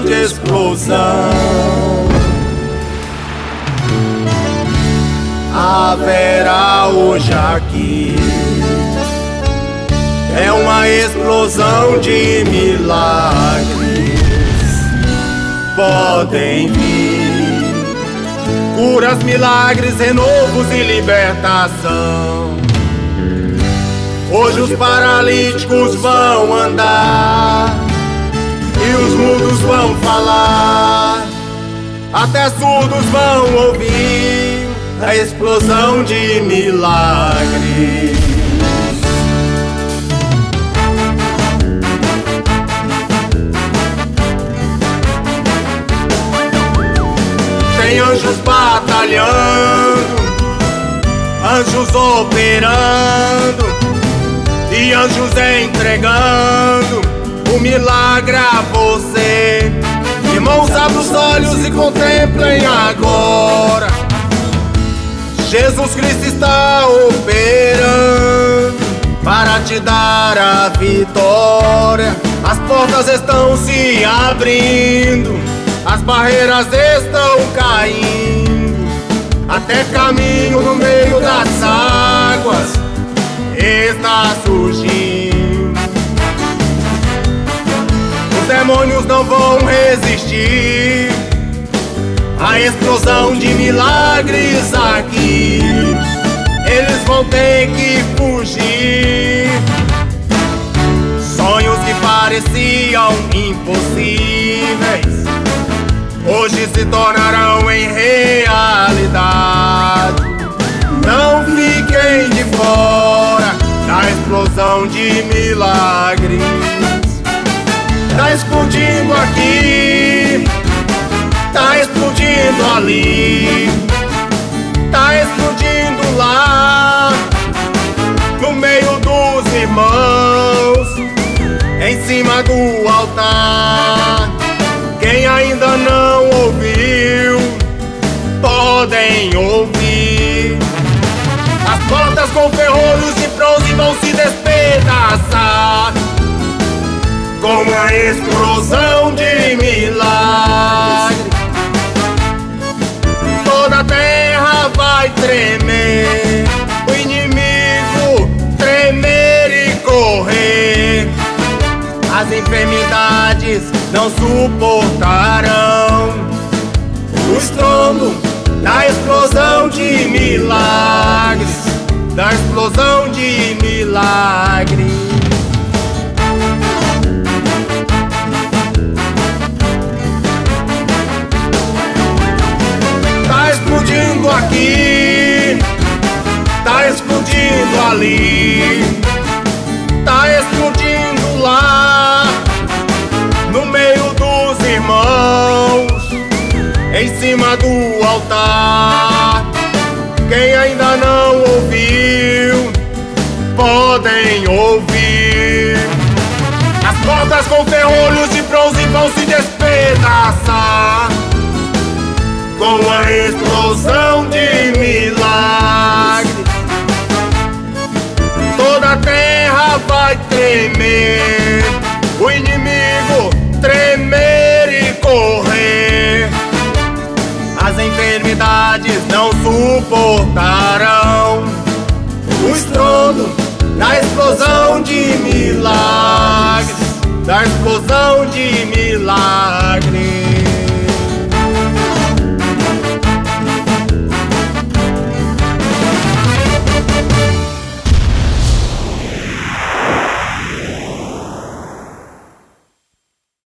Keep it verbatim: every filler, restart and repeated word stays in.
grande explosão. Haverá hoje aqui é uma explosão de milagres. Podem vir curas, milagres, renovos e libertação. Hoje os paralíticos vão andar e os mudos vão falar, até surdos vão ouvir a explosão de milagres. Tem anjos batalhando, anjos operando e anjos entregando o milagre a você. Irmãos, abram os olhos e contemplem agora. Jesus Cristo está operando para te dar a vitória. As portas estão se abrindo, as barreiras estão caindo, até caminho no meio das águas está surgindo. Os demônios não vão resistir à explosão de milagres aqui. Eles vão ter que fugir. Sonhos que pareciam impossíveis hoje se tornarão em realidade. Não fiquem de fora da explosão de milagres. Tá explodindo aqui, tá explodindo ali, tá explodindo lá, no meio dos irmãos, em cima do altar. Quem ainda não ouviu, podem ouvir. As portas com ferrolhos de bronze vão se despedaçar com a explosão de milagre. Toda a terra vai tremer, o inimigo tremer e correr. As enfermidades não suportarão o estrondo da explosão de milagres, da explosão de milagres. Tá explodindo aqui, tá explodindo ali, tá explodindo lá, no meio dos irmãos, em cima do altar. Quem ainda não ouviu, podem ouvir. As portas com ferrolhos de bronze vão se despedaçar com a explosão de milagres. Toda a terra vai tremer, o inimigo tremer e correr. As enfermidades não suportarão o estrondo da explosão de milagres, da explosão de milagres.